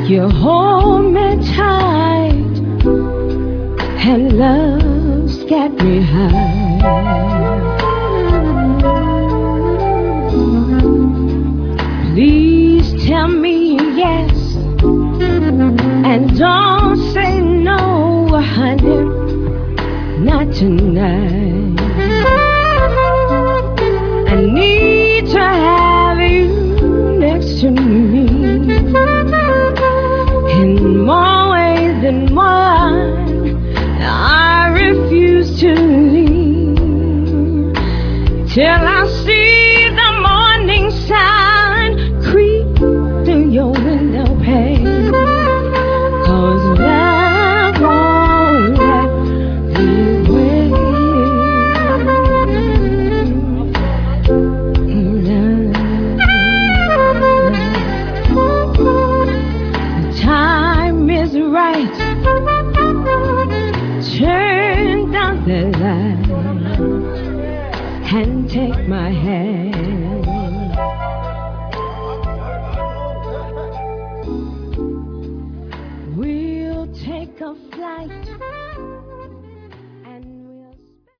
You hold me tight and love's got me high. Please tell me yes and don't say no, honey, not tonight. I need to have you next to me in more ways than one. I refuse to leave till I see the morning sun creep through your window pane.